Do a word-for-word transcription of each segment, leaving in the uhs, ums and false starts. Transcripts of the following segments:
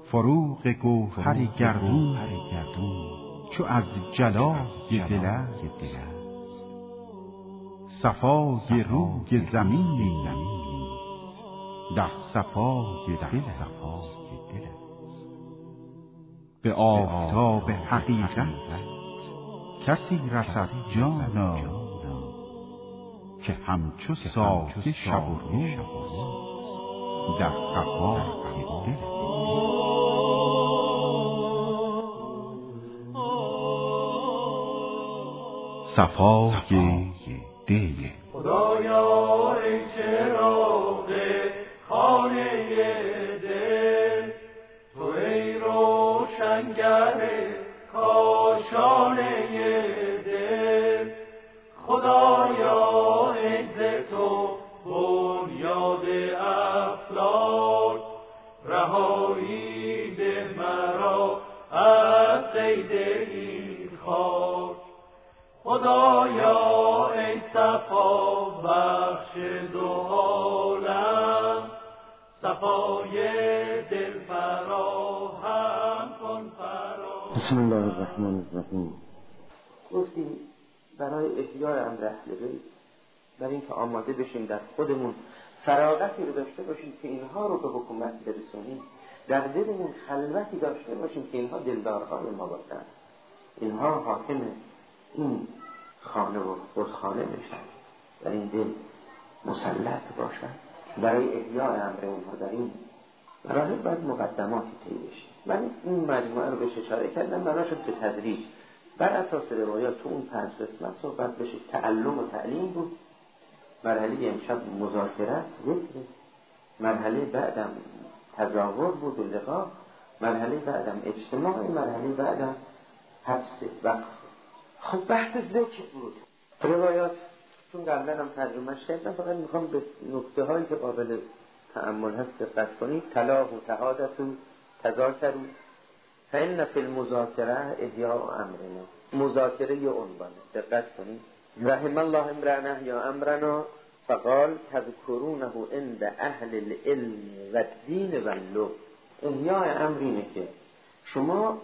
فروغ گوهر گردون چو از جلای دل است، صفای روی زمین در صفای دل است. به آفتاب حقیقت کسی رسد جانا، که همچو صافی شب و روز در قفای دل است. صفای دل. خدایا ای چراغ خانه دل، تو ای روشنگر کاشانه دل، خدایا ای ز تو بنیاد افلاک، رهایی ده مرا از قید این خاک. خدایا ای صفا بخش دو عالم، صفای دل فراهم کن فراهم. بسم الله الرحمن الرحیم. گفتیم برای احیای امر اهل بیت، برای اینکه آماده بشیم در خودمون فراغتی رو داشته باشیم که اینها رو به حکومت برسونیم، در دلمون خلوتی داشته باشیم که اینها دلدارهای ما باشن، اینها حاکم این خانه و خودخانه بشن، در این دل مسلط باشن. برای احیای امر اونها در این مراحل باید مقدماتی طی بشه. من این مجموعه رو بهش اشاره کردم، بنا شد به تدریج بر اساس روایات تو اون پنج قسمت صحبت بشه. تعلم و تعلیم بود، مرحله امشب مذاکره است، ذکر، مرحله بعدم تظاهر بود و لقا، مرحله بعدم اجتماع، مرحله بعدم حبس وقف. خب بحث ذکر بود. روایات چون قبلا هم ترجمهش کردم، فقط میخوام به نکته هایی که قابل تأمل هست دقت کنید. طلاق و تهادت و تذاکر و فإن فی المذاکره احیاء امرنا. مذاکره یه عنوانه، دقت کنید. رحم الله امرأ احیا امرنا فقال تذکرونه عند اهل العلم و الدین و اللغة. احیاء امرینه که شما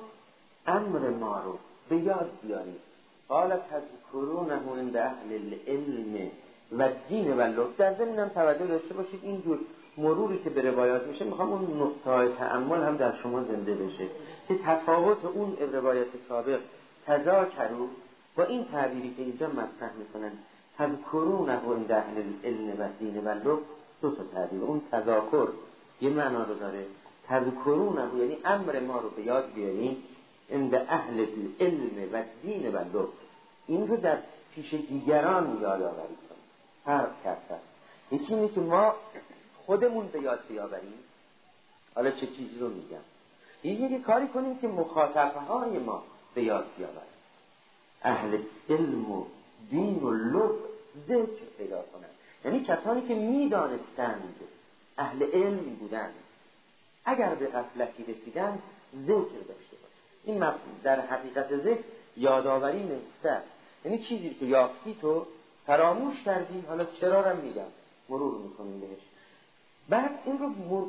امر ما رو به یاد بیارید. قال تذکرونه عند اهل العلم و الدین و اللغة. در ضمن هم توجه داشته باشید اینجور مروری که به روایات میشه، میخوام اون نقطه‌های تأمل هم در شما زنده بشه که تفاوت اون روایت سابق تذاکروا با این تعبیری که اینجا مطرح میکنن تذکرونه عند اهل العلم و الدین و اللغة، دو تا تعبیر. اون تذاکر یه معنا رو داره، تذکرونه یعنی امر ما رو به یاد بیارین عند اهل العلم و الدین و اللغة، این رو در پیش دیگران یادآوری کنیم. فرق کرده یکی اینه که ما خودمون به یاد بیاوریم. حالا چه چیزی رو میگم؟ یکی کاری کنیم که مخاطبهای ما به یاد بیاوریم. اهل علم و دین و لغة ذکر پیدا کنند، یعنی کسانی که میدانستند، اهل علم بودند، اگر به غفلتی رسیدند ذکر داشته باشند. این در حقیقت ذکر یادآوری نفسه، یعنی چیزی که یافتی تو فراموش کردی، حالا چرا رو میگم، مرور میکنیم بهش، بعد این رو مر...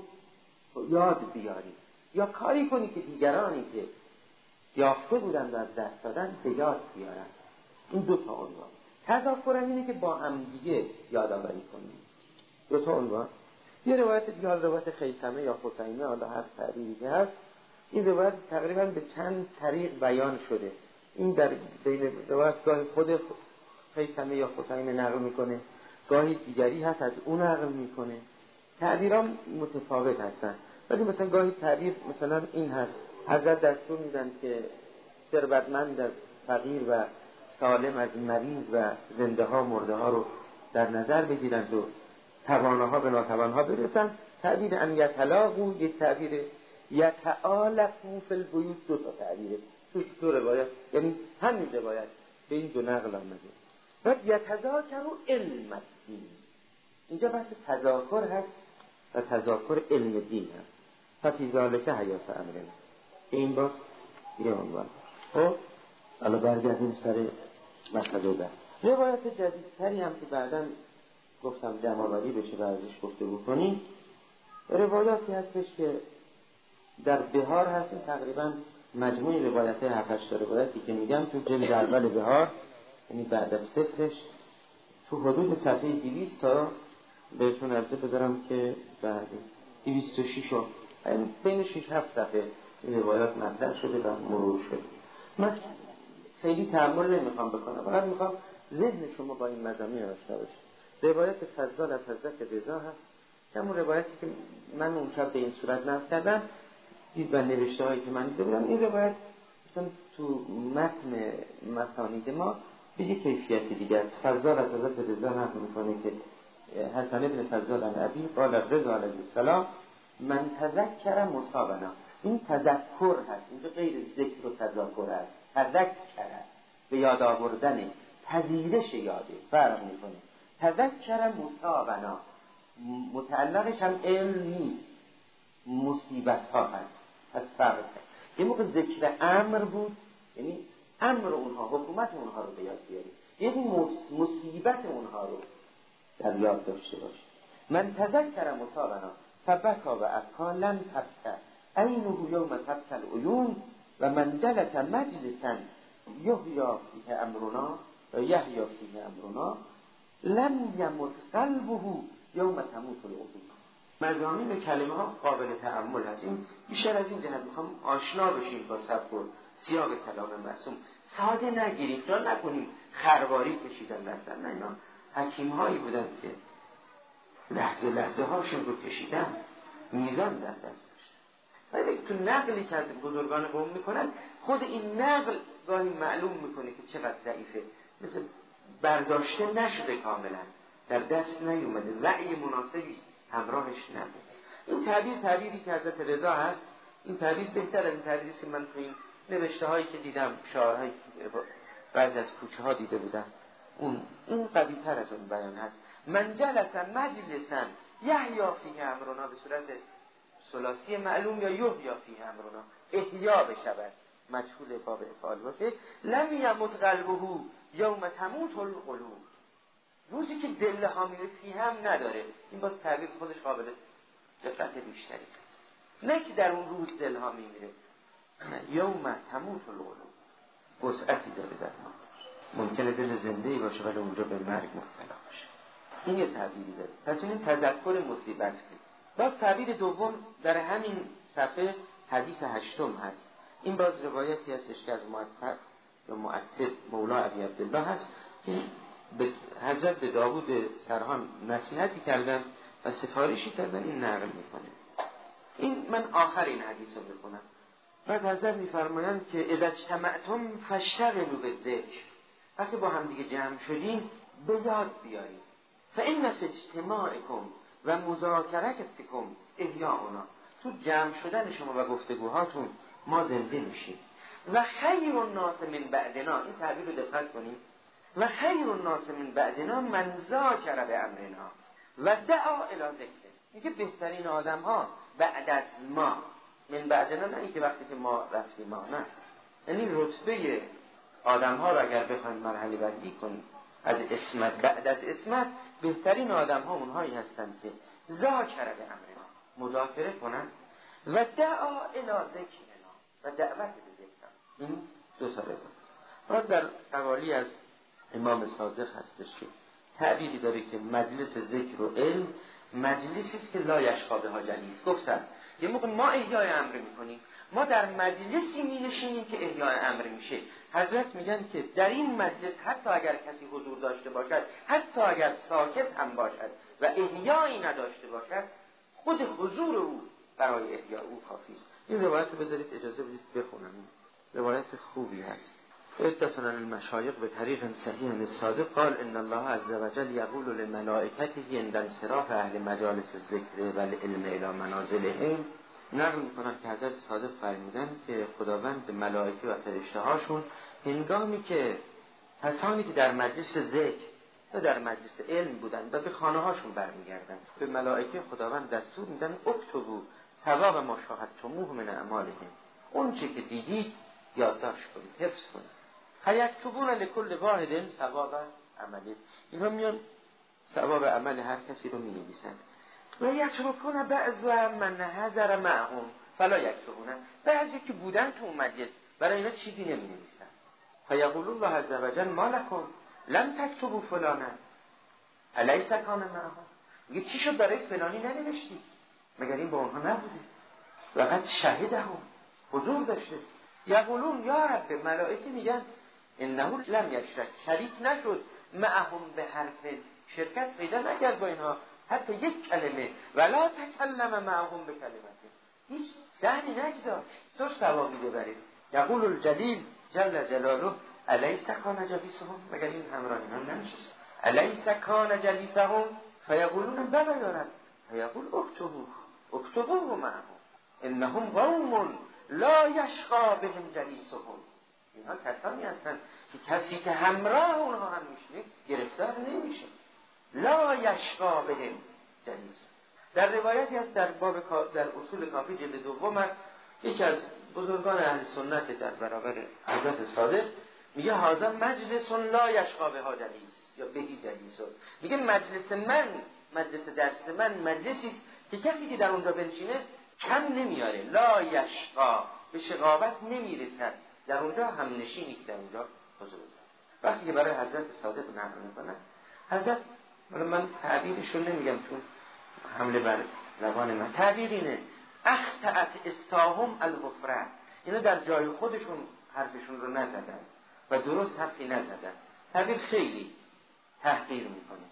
یاد بیاری یا کاری کنی که دیگرانی که یافته بودند و از دست دادن به یاد بیارن. این دو تا عنوان. تذاکر اینه که با هم دیگه یادآوری کنیم. دو تا عنوان. یه روایت دیگه، روایت خیثمه یا خثیمه، حالا هر تعبیری که هست، این روایت تقریبا به چند طریق بیان شده. این در بین روایت گاهی خود خیثمه یا خثیمه نقل میکنه، گاهی دیگری هست از اون نقل میکنه. تعبیرام متفاوت هستن، ولی مثلا گاهی تعبیر مثلا این هست: حضرت دستور میدن که ثروتمند از فقیر و سالم از مریض و زنده ها مرده ها رو در نظر بگیرند و تواناها به ناتوانها برسن. تعبیر ان یتلاقوا، یک تعبیر یتآلفوا فی البیوت، دو تا تعبیره تو دو روایت، یعنی همین روایت به این دو نقل آمده. بعد یتذاکروا علم الدین، اینجا بحث تذاکر هست و تذاکر علم دین هست. ففی ذلک حیات امرنا، این باز یه عنوان. خب حالا برگردیم سر مسئله بعد. روایت جدیدتری هم که بعداً گفتم جمع‌آوری بشه و ازش گفتگو کنیم، روایاتی هستش که در بهار هستیم تقریبا مجموع روایت هفت هشت روایتی که میگم تو جلد اول بهار، یعنی بعد از صفرش، تو حدود صفحه دویست تا بهتون عرضه بذارم که بعد دویست و شش و بین شش هفت صفحه این روایات مطرح شده و مرور شده. من خیلی تأمل نمیخوام بکنم، فقط میخوام ذهن شما با این مضامین آشنا بشه. روایت فضال از حضرت رضا هست که همون روایتی که من اون شب به این صورت نقل کردم، دید و نوشته هایی که من دیده بودم، این روایت مثلا تو متن مسانید ما به یک کیفیت دیگه است. فضال از حضرت رضا نقل میکنه که حسن ابن فضال النبی قال رضا علیه السلام من تذکر مصابنا. این تذکر هست، اینجا غیر ذکر و تذکر هست. تذکر به یاد آوردن، پذیرش یاده، فرق میکنه. تذکر مصابنا متعلقش هم علم نیست، مصیبت ها هست. پس فرق هست. یه موقع ذکر امر بود، یعنی امر اونها، حکومت اونها رو به یاد بیاریم، یعنی مصیبت اونها رو در یاد داشته باشه. من تذکر مصابنا فبکا و ابکا لم تبکر عینه یوم تبکل عیون و من جلس مجلسا یحیی فیه امرنا و یحیی فیه امرنا لم یمت قلبه یوم تموت العقول. مضامین کلمه ها قابل تأمل هست. این بیشتر از این جهت میخوام آشنا بشیم با سبک و سیاق کلام معصوم. ساده نگیریم، تا نکنیم خرواری کشیدن دستن. نه، اینا حکیم هایی بودن که لحظه لحظه هاشون رو کشیدن، میزان در دست داشتن. ولی تو نقلی که از بزرگان قوم میکنن، خود این نقل گاهی معلوم میکنه که چقدر ضعیفه، مثل برداشته نشده کاملا، در دست نیومده، وعی مناسبی همراهش نبود. این تعبیر تعبیری که حضرت رضا هست، این تعبیر بهتر از این تعبیری که من تو این نوشته هایی که دیدم، شعارهایی بعضی از کوچه ها دیده بودم، اون این قوی تر از اون بیان هست. من جلسا مجلسا یحیی فیه امرنا به صورت ثلاثی معلوم، یا یحیی فیه امرنا احیا بشود، مجهول باب افعال باشه. لم یمت قلبه یوم تموت القلوب، روزی که دل ها میرسی هم نداره. این باز تعبیر خودش قابل دقت بیشتری هست، نه که در اون روز دل ها میمیره، یوم تموت القلوب، وسعتی داره در ما. ممکنه دل زنده باشه ولی اونجا به مرگ مبتلا باشه. این یه تعبیری داره. پس این تذکر مصیبت بود. باز تعبیر دوم در همین صفحه حدیث هشتم هست. این باز روایتی هستش که از معتب یا معتب مولا ابی عبدالله هست که حضرت به داوود سرهان نصیحتی کردن و سفارشی کردن. این نقل میکنه. این من آخر این حدیث رو میکنم. بعد حضرت میفرمایند که اذا اجتمعتم فاشتغلوا بالذکر، وقتی با هم دیگه جمع شدین به یاد بیارید. فان فی اجتماعکم و مذاکرتکم احیاؤنا، تو جمع شدن شما و گفتگوهاتون ما زنده میشیم. و خیر الناس من بعدنا، این تعبیر رو دقت کنید، و خیر الناس من بعدنا من ذاکر به امرنا و دعا الی ذکر. میگه بهترین آدم ها بعد از ما، من بعدنا نه اینکه وقتی که ما رفتیم ما، نه، یعنی رتبه آدم ها رو اگر بخوایم مرحله بندی کنیم از اسمت، بعد از اسمت بهترین آدم ها اونهایی هستند که ذاکر به امرنا، مذاکره کنن، و دعا الی ذکرنا، و دعوت به ذکر. این دو تا روایت. در قوالی از امام صادق هستش که تعبیری داره که مجلس ذکر و علم مجلسی است که لا یشقی بها جلیس. گفتن یه موقع ما احیای امر میکنیم، ما در مجلسی مینشینیم که احیای امر میشه. حضرت میگن که در این مجلس حتی اگر کسی حضور داشته باشد، حتی اگر ساکت هم باشد و احیایی نداشته باشد، خود حضور او برای احیا او کافی است. این روایت رو بذارید اجازه بدید بخونم. روایت خوبی هست. اتفقنا المشایخ به طریق صحیح الصادق قال ان الله عز وجل یقول للملائکته عند انصراف اهل مجالس الذکر والعلم الى منازلهم. نقل میکنن که حضرت صادق فرمودن که خداوند به ملائکه و فرشته هاشون هنگامی که کسانی که در مجلس ذکر و در مجلس علم بودن و به خانه هاشون برمیگردن، به ملائکه خداوند دستور میدن اکتبوا ثواب ما شاهدتموه من اعمالهم، اون چه که دیدید یادداشت کنید، حفظ کنید. هیکتبون لکل واحد ثواب عمله، اینها میان ثواب عمل هر کسی رو می نویسند. و یترکون بعض من حضر معهم، فلا یکتبونه. بعضی که بودن تو اون مجلس برای اینا چیزی نمی‌نویسن. فیقول الله عز وجل ما لکم لم تکتبوا فلانا الیس کان معهم. میگه چی شد برای فلانی ننوشتی؟ مگر این با اونها نبوده؟ وقت شهدهم، حضور داشته. یقولون یا رب، ملائکه میگن انه لم یشرک، شریک نشد، معهم به حرف، شرکت پیدا نکرد با اینها حتی یک کلمه، ولا تکلم معهم به کلمته، هیچ سهمی نگذاشت. تو ثوابی ببرید. یقول الجلیل جل جلاله الیس کان جلیسهم، مگر این همراهان ننشست؟ الیس کان جلیسهم فیقولون بلا یا رب، فیقول اکتبوه اکتبوه معهم انهم قوم لا یشقی بهم جلیسهم. اینها کسانی هستند که کسی که همراه اونها هم میشنه گرفتار نمیشه. لا یشقی بهم جلیسهم. در روایتی هست در باب در اصول کافی جلد دوم، یکی از بزرگان اهل سنت در برابر حضرت صادق میگه هذا مجلس لا یشقی بها جلیس یا بهی جلیس. میگه مجلس من، مجلس درس من مجلسی که کسی که در اونجا بنشینه کم نمیاره، لا یشقا، به شقاوت نمیرسد، در اونجا هم نشینی که در اونجا حضور داره. وقتی که برای حضرت صادق نقل میکنن، حضرت، من تعبیرشو نمیگم چون حمله بر زبان من، تعبیر اینه اخطأت استاهم الغفرة، اینا در جای خودشون حرفشون رو نزدن و درست حرفی نزدن. تعبیر خیلی تحقیر میکنه.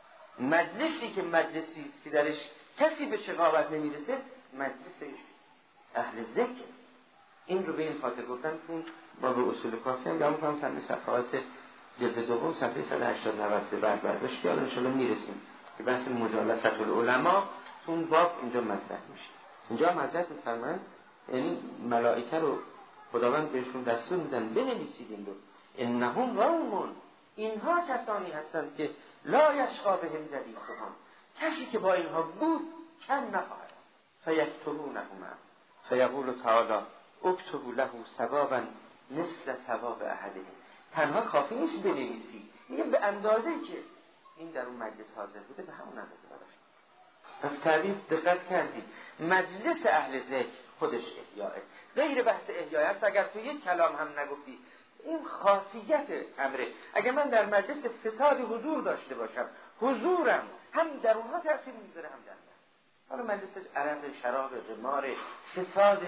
مجلسی که مجلسی که درش کسی به شقاوت نمیرسه مجلس اهل ذکر. این رو به این خاطر گفتم چون ما به اصول کافی هم یا میکنم سمت صفحات جلد دوم صفحه صد و هشتاد نود به بعد برداشت که انشاءالله میرسیم که بحث مجالست العلماء اون باب اینجا مطرح میشه. اینجا حضرت میفرمایند یعنی ملائکه رو خداوند بهشون دستور میدن بنویسید این رو، انهم قوم، اینها کسانی هستند که لا یشقی بهم جلیسهم، کسی که با اینها بود کم نخواهد. فیکتبونه فیقول تعالی اکتبوا له ثوابا مثل ثواب احدهم. تنها کافی نیست بنویسی، میگه به اندازه‌ای که این در اون مجلس حاضر بوده به همون اندازه براش. پس تعریف دقت کردید، مجلس اهل ذکر خودش احیاء، غیر بحث احیاء است. اگر تو یک کلام هم نگفتی، این خاصیت امره. اگر من در مجلس فساد حضور داشته باشم، حضورم هم در اونها تأثیر میذاره هم در من. حالا مجلس عرق، شراب، قمار، فساد،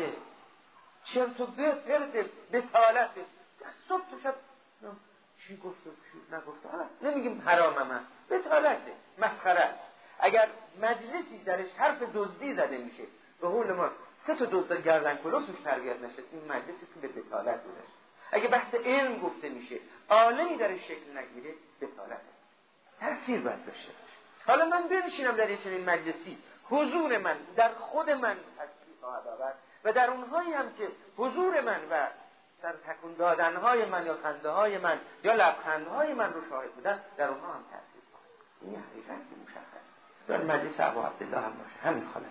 چرت و پرت، بطالت، صبح تا شب چی گفت چی نگفت، نمیگیم حرامه، بطالته، مسخره است. اگر مجلسی درش حرف دزدی زده میشه، به قول ما سه تا دزد گردن کلوف توش تربیت نشه، این مجلسی که به بطالت بوده. اگه بحث علم گفته میشه، عالمی درش شکل نگیره، بطالت تأثیر باید داشته باشه. حالا من بنشینم در یک چنین مجلسی، حضور من در خود من تأثیر خواهد آورد و در اونهایی هم که حضور من و سر تکون دادنهای من یا خنده‌های من یا لبخندهای من رو شاهد بودن، در اونها هم تأثیر خواهد. این حقیقت مشخص. در مجلس ابو عبدالله هم باشه، همین حالت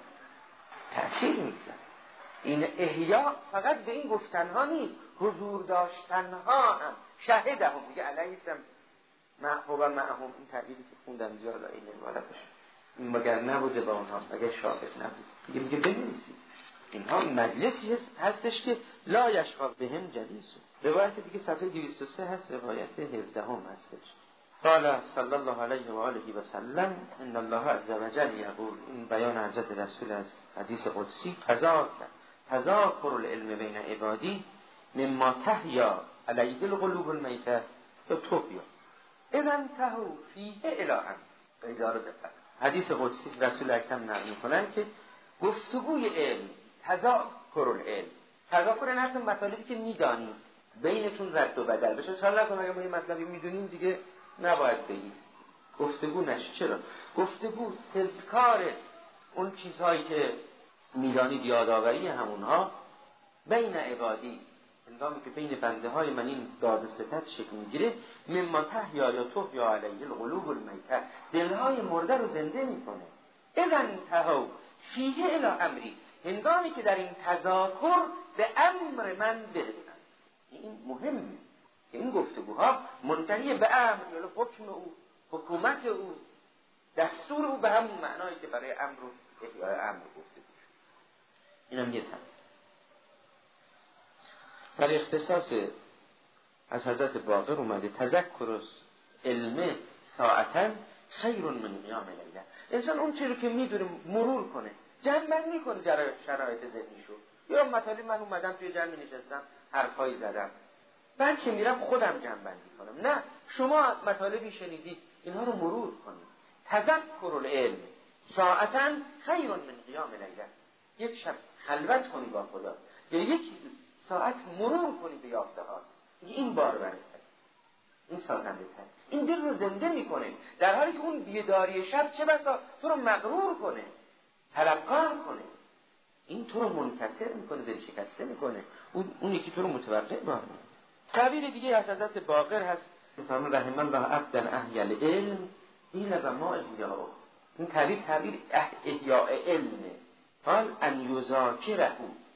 تأثیر میگذاره. این احیا فقط به این گفتنها نیست، حضور داشتنها هم. شهدهم میگه علیهم معهوب معهم، این تعبیری که خوندم زیاد این نماله بشه، این مگر نبوده با اونها، مگر شاهد نبود. میگه میگه بنویسید اینها مجلسی هست هستش که لا یشقی بهم جلیس. روایت دیگه صفحه دویست و سه هست، روایت هفده هم هستش. قال صلی الله علیه و آله و سلم ان الله عز وجل یقول، این بیان حضرت رسول از حدیث قدسی، تذاکر تذاکر العلم بین عبادی مما تحیا علیه القلوب المیته یا تحیا اذا انتهوا فیه الهام. ایدار دقت حدیث قدسی رسول اکرم نقل میکنن که گفتگوی علم، تذاکر العلم، تذاکر این هست مطالبی که میدانید بینتون رد و بدل بشه. چرا نکنم اگه ما این مطلبی میدونیم دیگه نباید بگید، گفتگو نشه. چرا؟ گفتگو تذکار اون چیزهایی که میدانید، یادآوری همونها بین عبادی، هنگامی که بین بنده های من این داد و ستد شکل میگیره، مما تحیا یا تحیا علیه القلوب المیته، دلهای مرده رو زنده میکنه. اذا انتهوا فیه الی امری، هنگامی که در این تذاکر به امر من برسن. این مهمه که این گفتگوها منتهی به امر یا حکم او، حکومت او، دستور او، به همون معنایی که برای امر و احیای امر گفته بود. اینم یه طرف. در اختصاص از حضرت باقر اومده تذکر علم ساعتن خیر من قیام لیله. انسان اون چیزی که میدونه مرور کنه، جمع‌بندی کنه در شرایط ذهنیشو. یا مطالب من اومدم توی جمعی نشستم حرفایی زدم، بعد که میرم خودم جمع‌بندی کنم. نه، شما مطالبی شنیدید اینها رو مرور کنید. تذکر العلم ساعتن خیر من قیام لیله. یک شب خلوت کنی با خدا یا یک ساعت مرور کنی به یافته‌ها، این بار برکت، این سازنده تر، این دل رو زنده میکنه، در حالی که اون بیداری شب چه بسا تو رو مغرور کنه، طلبکار کنه، این تو رو منکسر میکنه، دل شکسته میکنه، اون اون یکی تو رو متوقع باره. تعبیر دیگه از حضرت باقر هست، میفرمان رحم الله عبدا احیا العلم قیل و ما احیاء. این تعبیر تعبیر احیاء علمه. قال ان یذاکره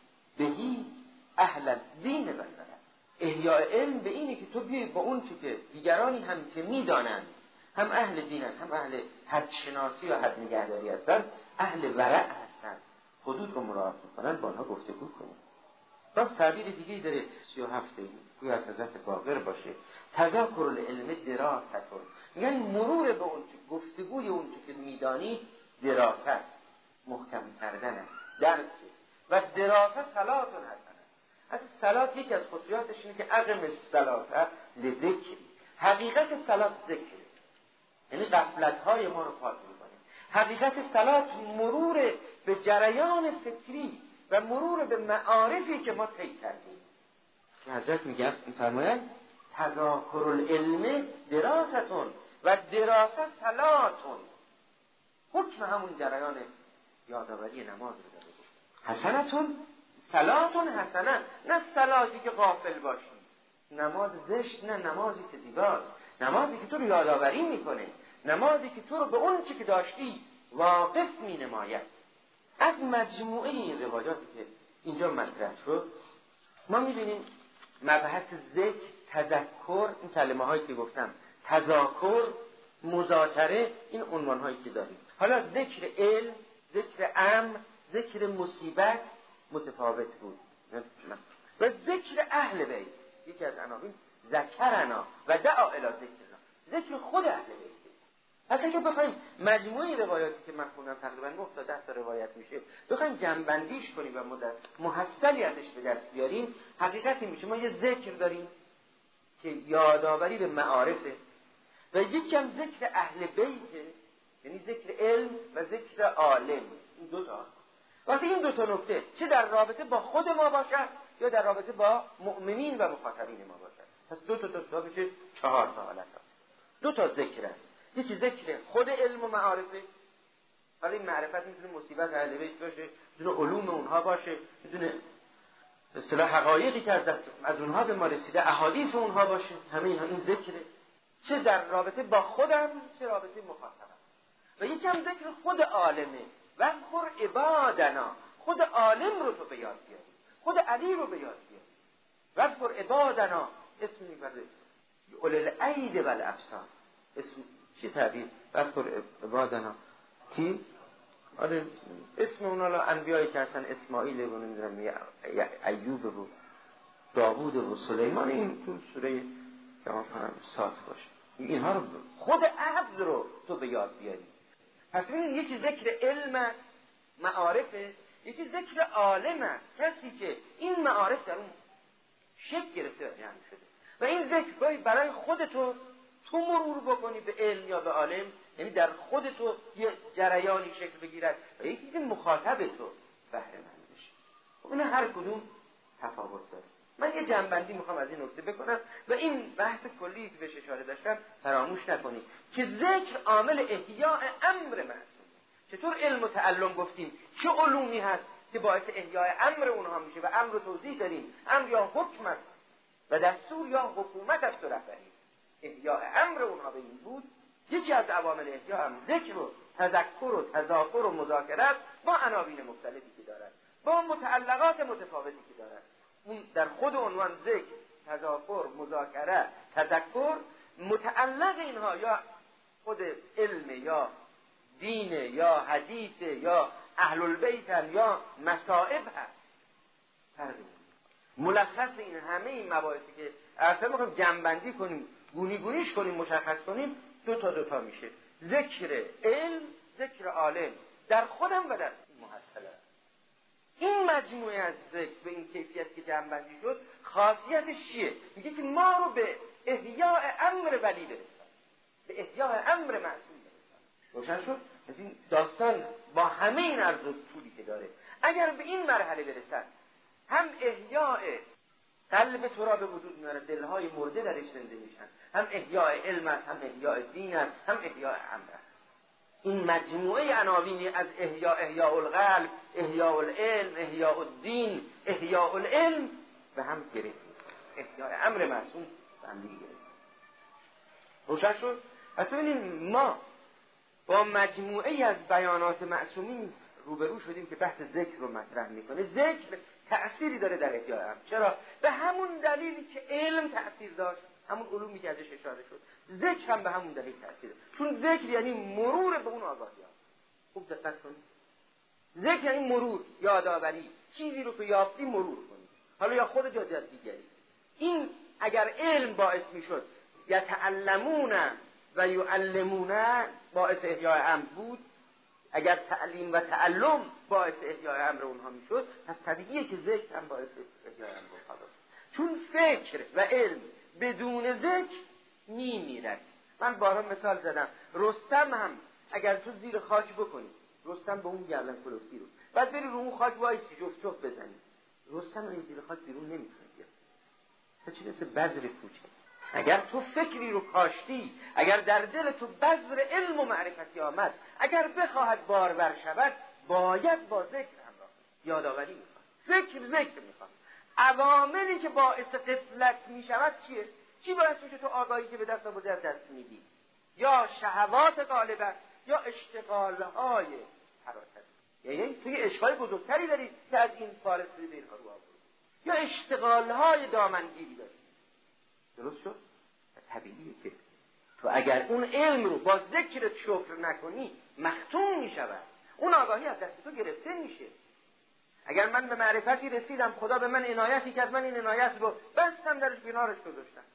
بهی اهل الدین و البلد. احیاء علم به اینه که تو بیای با اون چی که دیگرانی هم که میدانند، هم اهل دینن، هم اهل حد شناسی و حد نگهداری هستن، اهل ورع هستن، حدود رو مراعات میکنن، با آنها گفتگو کنیم. باز تعبیر دیگه داره سی و هفته گوی از حضرت باقر باشه، تذاکر العلم دراستون، یعنی مرور به اون چی، گفتگوی اون چی که میدانید دراست، محکم کردن درس. و دراست صلاتون هستن. از صلات یکی از خصوصیاتش اینه که اقم الصلاه لذکر. حقیقت صلات ذکر، یعنی غفلت‌های ما رو پاک می‌کنه. حقیقت صلات مرور به جریان فکری و مرور به معارفی که ما طی کردیم. حضرت میگن می‌فرمایند تذاکر العلم دراستون و دراست صلاتون. حکم همون جریان یادآوری نماز رو داره. حسنتون صلاتون حسنه، نه صلاتی که غافل باشی، نماز زشت، نه نمازی که زیباست، نمازی که تو رو یادآوری میکنه، نمازی که تو رو به اون چی که داشتی واقف می نماید. از مجموعه این روایاتی که اینجا مطرح شد ما میبینیم مبحث ذکر، تذکر، این کلمه هایی که گفتم، تذاکر، مذاکره، این عنوان هایی که داریم. حالا ذکر علم، ذکر امر، ذکر مصیبت متفاوت بود. و ذکر اهل بیت، یکی از عناوین ذکرنا و دعا الی ذکرنا، ذکر خود اهل بیت. پس اگه بخوایم مجموعه روایاتی که من خوندم تقریبا نه تا ده تا روایت میشه، بخوایم جمع‌بندیش کنیم و محصلی ازش به دست بیاریم، حقیقتی میشه ما یه ذکر داریم که یادآوری به معارفه و یکی هم ذکر اهل بیت، یعنی ذکر علم و ذکر عالم. این دو تا وقتی این دو تا نکته چه در رابطه با خود ما باشد یا در رابطه با مؤمنین و مخاطبین ما باشد، پس دو تا دو تا میشه چهار تا حالت ها. دو تا ذکر است، یکی ذکر خود علم و معارفه. حالا این معرفت میتونه مصیبت اهل بیت باشه، میتونه علوم اونها باشه، میتونه به اصطلاح حقایقی که از دست از اونها به ما رسیده، احادیث اونها باشه، همه اینها این ذکره، چه در رابطه با خودم چه رابطه مخاطبم. و یکی هم ذکر خود عالمه، و خور عبادنا، خود عالم رو تو به یاد بیاری، خود علی رو به یاد بیاری. و خور عبادنا اسم میبرده اول العید و الابصار، اسم چی تعبیر؟ و خور عبادنا کی؟ آره اسم اونا انبیایی که هستن، اسماعیل و نمیدونم ایوب و داوود و سلیمان، این تو سوره که ما کنم سات باشه، اینها رو خود عبد رو تو به یاد بیاری. پس این یکی ذکر علم معارفه، یکی ذکر عالم است، کسی که این معارف در اون شکل گرفته یعنی شده و این ذکر برای خودتو تو مرور بکنی به علم یا به عالم، یعنی در خودتو یه جریانی شکل بگیرد و یکی که مخاطب تو بهره مند بشه. اون هر کدوم تفاوت داره. من یه جنبندی میخوام از این نکته بکنم و این بحث کلی که بهش اشاره داشتم فراموش نکنید که ذکر عامل احیاء امر معصوم. چطور علم و تعلم گفتیم چه علومی هست که باعث احیاء امر اونها میشه و امر رو توضیح داریم، امر یا حکم است و دستور یا حکومت است و رهبری. احیاء امر اونها به این بود. یکی از عوامل احیاء هم ذکر و تذکر و تذاکر و مذاکره است با عناوین مختلفی که دارد، با متعلقات متفاوتی که دارد. اون در خود عنوان ذکر، تذاکر، مذاکره، تذکر، متعلق اینها یا خود علم یا دین یا حدیث یا اهل البیت یا مصائب هست. فرق ملخص این همه این مباحثی که اصلا میخوایم جمع‌بندی کنیم، گونی گونیش کنیم، مشخص کنیم، دو تا دو تا میشه. ذکر علم، ذکر عالم در خودم و در محصله. این مجموعه از ذکر به این کیفیت که جمع‌بندی شد، خاصیتش چیه؟ میگه که ما رو به احیاء امر ولی برسن، به احیاء امر معصوم برسن. روشن شد؟ از این داستان با همه این عرض و طولی که داره، اگر به این مرحله برسن، هم احیاء قلب تو را به وجود میاره، دلهای مرده درش زنده میشن، هم احیاء علم است، هم احیاء دین است، هم احیاء امر است. این مجموعه عناوینی از احیاء، احیاء القلب، احیاء العلم، احیاء الدین، احیاء العلم به هم گرفت. احیاء امر معصوم به هم دیگه گرفت. روشن شد؟ پس ببینید ما با مجموعه ای از بیانات معصومین روبرو شدیم که بحث ذکر رو مطرح میکنه. ذکر تأثیری داره در احیاء امر. چرا؟ به همون دلیلی که علم تأثیر داشت، همون علومی که ازش اشاره شد، ذکر هم به همون دلیل تأثیر داره. چون ذکر یعنی مرور به اون آگاهی ها. خوب دقت کنید. ذکر یعنی مرور، یادآوری، چیزی رو که یافتی مرور کنی، حالا یا خود یا دیگری. این اگر علم باعث میشد یتعلمون و یعلمون باعث احیاء امر بود، اگر تعلیم و تعلم باعث احیاء امر اونها میشد، پس طبیعیه که ذکر هم باعث احیاء امر اونها بود. چون فکر و علم بدون ذکر میمیرد. من بارها مثال زدم، رستم هم اگر تو زیر خاک بکنی، رستم به اون گردن کلفتی رو بعد بری رو اون خاک وایسی جفت جفت بزنی، رستم این زیر خاک بیرون نمیتونه بیاد. تا چی مثل بذر کوچه. اگر تو فکری رو کاشتی، اگر در دل تو بذر علم و معرفتی آمد، اگر بخواهد بارور شود، باید با ذکر همراه یادآوری میخواد. فکر ذکر میخواد. عواملی که باعث غفلت میشود چیه؟ چی باعث میشه تو آگاهی که به دست آورده از دست میدی؟ یا شهوات غالبه یا اشتغالهای حرکتی. یعنی توی اشغال بزرگتری داری که از این فارغ شدی به اینها رو آورد، یا اشتغالهای دامنگیری داری. درست شد؟ طبیعیه که تو اگر اون علم رو با ذکرت شکر نکنی مختوم میشود، اون آگاهی از دست تو گرفته میشه. اگر من به معرفتی رسیدم، خدا به من عنایتی کرد، من این عنایت رو بستم درش کنارش گذاشتم،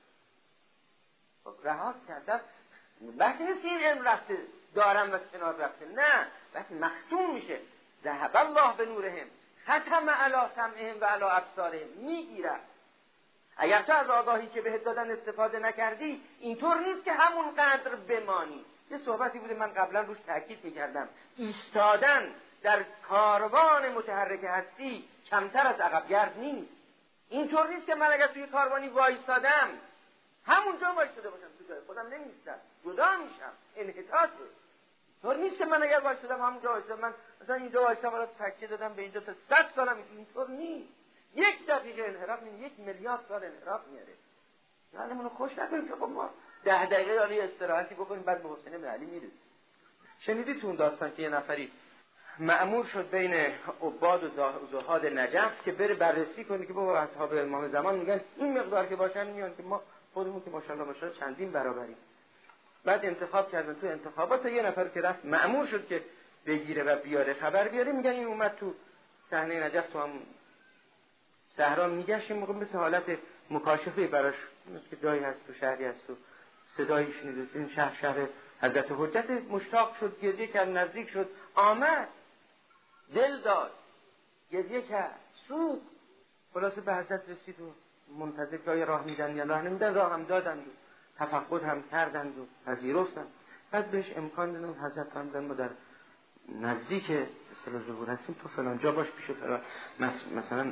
خب رها کردم. وقتی نیست این علم رفته دارم و کنار رفته، نه، وقتی مختوم میشه. ذهب الله به نورهم ختم علی سمعهم و علی ابصارهم، میگیره. اگر تو از آگاهی که بهت دادن استفاده نکردی، اینطور نیست که همون قدر بمانی. یه صحبتی بوده من قبلا روش تاکید میکردم، ایستادن در کاروان متحرک هستی کمتر از عقبگرد نیست. اینطور نیست که من اگر توی کاروانی وایستادم همونجا وایستاده باشم، تو جای خودم نمیستم، جدا میشم، انحطاطه. اینطور نیست که من اگر وایستادم همونجا وایستادم، من مثلا اینجا وایستادم برای تکیه دادم به اینجا تا صد سالم، اینطور نیست. یک دقیقه انحراف میشه یک میلیارد سال انحراف میاره. یعنی منو خوش نکنیم که خب ما ده دقیقه یا استراحتی بکنیم بعد به حسین بن علی میرسیم. شنیدی تو اون داستان که یه نفری مأمور شد بین عباد و زهاد نجف که بره بررسی کنه که بابا اصحاب امام زمان میگن این مقدار که باشن میان که ما خودمون که ماشاءالله ماشاءالله چندین برابریم. بعد انتخاب کردن، تو انتخابات یه نفر که رفت مأمور شد که بگیره و بیاره خبر بیاره، میگن این اومد تو صحنه نجف تو هم صحرا میگشت، این موقع مثل حالت مکاشفه براش، مثل که جایی هست تو شهری هست تو صدایی شنید این شهر شهر حضرت حجت، مشتاق شد، گریه کرد، نزدیک شد، آمد، دل داد، گریه کرد، سوخت. خلاصه به حضرت رسید و منتظر که آیا راه میدن یا راه نمیدن، راه هم دادند و تفقد هم کردند و پذیرفتند. بعد بهش امکان دادن، حضرت فرمودن ما در نزدیک اصطلاح ظهور هستیم، تو فلان جا باش، پیش فلان مثلا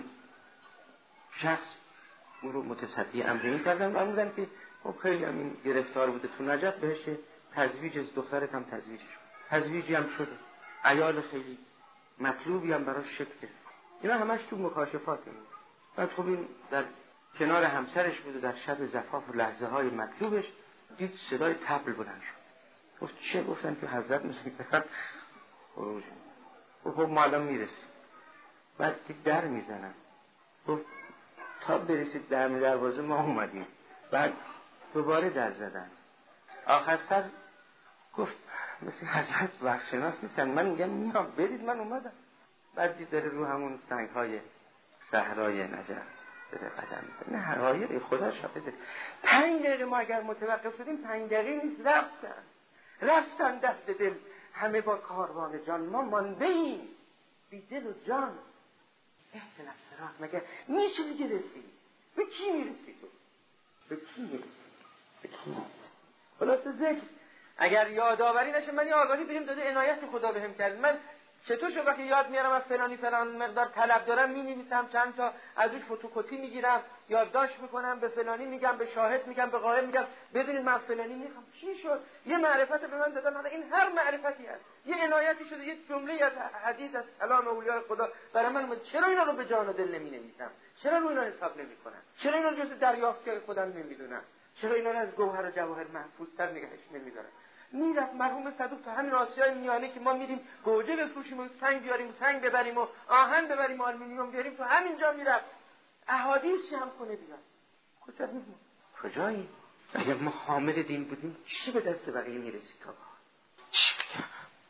شخص او رو متصدی امر این کردن و بودن که خب خیلی هم این گرفتار بوده تو نجف، بهش تزویج از دخترت هم تزویجش تزویجی هم شده، عیال خیلی مطلوبی هم براش شکل گرفت. اینا همش تو مکاشفاته. بعد خب این در کنار همسرش بوده، در شب زفاف و لحظه های مطلوبش دید صدای طبل بلند شد. گفت چه؟ گفتن که حضرت مثل که خروج. خب ما الان میرسیم. بعد دید در میزنن. گفت تا برسید در دروازه ما اومدیم. بعد دوباره در زدن. آخر سر گفت مثل حضرت وقتشناس نیستن. من میگم میام برید، من اومدم. بعد دید داره رو همون سنگ های صحرای نجف داره قدم میزنه. نه حقایق خدا شاهده. پنج دقیقه ما اگر متوقف شدیم، پنج دقیقه نیست، رفتن رفتن دست دل همه با کاروان جان. ما مانده ایم بی دل و جان. اهدنا الصراط، مگر میشه دیگه رسید؟ به کی میرسی تو؟ به کی میرسی؟ به کی میرسی؟ خلاصه ذکر اگر یادآوری نشه، من یه آگاهی بهم داده، عنایت خدا بهم کرد. من چطور شد وقتی یاد میارم از فلانی فلان مقدار طلب دارم، مینویسم، چند تا از اون فتوکپی میگیرم، یادداشت میکنم، به فلانی میگم، به شاهد میگم، به غایب میگم، بدونید من فلانی میخوام. چی شد؟ یه معرفت به من دادن. حالا این هر معرفتی هست، یه عنایتی شده، یه جمله از حدیث از کلام اولیاء خدا برای من. چرا اینا رو به جان و دل نمینویسم؟ چرا رو اینا حساب نمیکنم؟ چرا اینا رو جز دریافتگاه خودم نمیدونم؟ چرا اینا رو از گوهر و جواهر محفوظتر نگهش نمیدارم؟ میرفت مرحوم صدوق تو همین آسیای میانه که ما میریم گوجه بفروشیم و سنگ بیاریم، سنگ ببریم و آهن ببریم و آلومینیوم بیاریم، تو همینجا میرفت احادیث جمع کنه بیاد. کجا میریم؟ کجایی؟ اگر ما حامل دین بودیم چی به دست بقیه میرسید تا چی بگم؟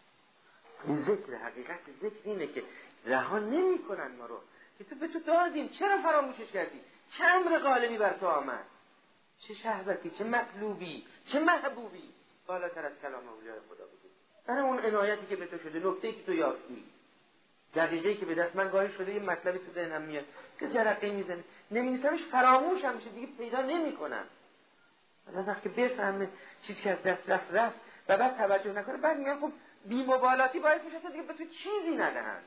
این ذکر حقیقت ذکر اینه که رها نمیکنن ما رو، که تو به تو دادیم، چرا فراموشش کردی؟ چه امر غالبی بر تو آمد؟ چه شهوتی، چه مطلوبی، چه محبوبی بالاتر از کلام اولیاء خدا بودی؟ برای اون عنایتی که به تو شده، نکته‌ای که تو یافتی، دقیقه‌ای که به دست من گاهی شده، یه مطلبی تو ذهنم میاد که جرقه میزنه، نمی‌نویسمش، فراموش هم میشه، دیگه پیدا نمی‌کنم. بعد وقتی بفهمه چیزی که از دست رفت رفت و بعد توجه نکنه، بعد میگم خب بی‌مبالاتی باعث میشه تا دیگه به تو چیزی ندهن.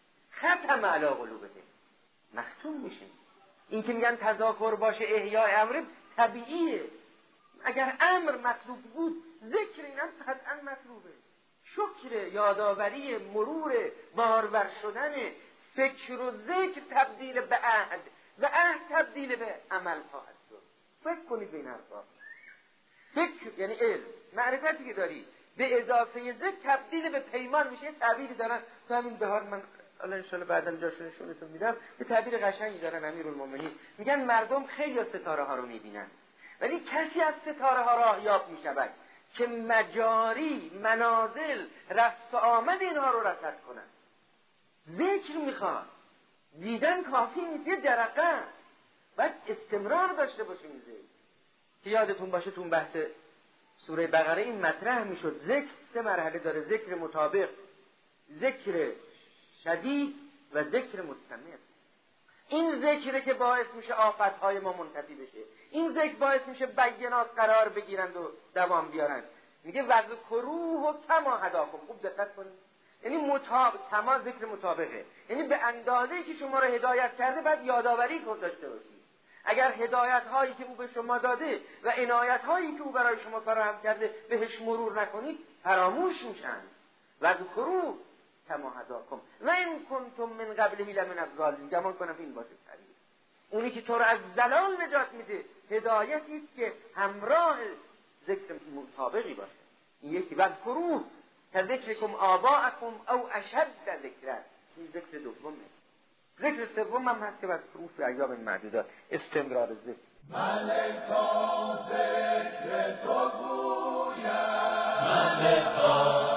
ختم علی قلوبهم، مختوم میشیم. این که میگن تذاکر باشه احیاء امر، طبیعیه. اگر امر مطلوب بود، ذکر اینم قطعا مطلوبه. شکر، یادآوری، مرور، بارور شدن، فکر و ذکر تبدیل به عهد و عهد تبدیل به عمل خواهد شد. فکر کنید به این حرفا. فکر یعنی علم، معرفتی که داری به اضافه ذکر تبدیل به پیمان میشه. تعبیری دارن تو همین بهار، من الله ان شاء الله بعداً جاشو نشونتون میدم، یه تعبیر قشنگی دارن امیرالمومنین، میگن مردم خیلی ستاره ها رو میبینن، ولی کسی از ستاره ها راه یاب میشود که مجاری، منازل، رفت و آمد اینها رو رصد کنن. ذکر میخواد، دیدن کافی نیست، یه جرقه باید استمرار داشته باشیم. ذکر که یادتون باشه تو بحث سوره بقره این مطرح میشد، ذکر سه مرحله داره: ذکر مطابق، ذکر شدید و ذکر مستمر. این ذکره که باعث میشه آفتهای ما منتفی بشه، این ذکر باعث میشه بینات قرار بگیرند و دوام بیارند. میگه وذکروه و کما هداکم. خوب دقت کنید، یعنی مطابق، کما ذکر مطابقه، یعنی به اندازه‌ای که شما رو هدایت کرده باید یادآوری داشته باشید. اگر هدایت هایی که او به شما داده و عنایت هایی که او برای شما فراهم کرده بهش مرور نکنید، فراموش میشن. وذکروه کما هداکم و ان کنتم من قبله لمن الضالین. گمان کنم این باشه تعبیر. اونی که تو رو از ضلال نجات میده هدایتی است که همراه ذکر مطابقی باشه. این یکی. وذکروه کذکرکم آباءکم او اشد ذکرا. این ذکر دومه. ذکر سوم هم هست که وذکروه فی ایام معدودات، استمرار ذکر. ملکا ذکر تو گویم، ملکا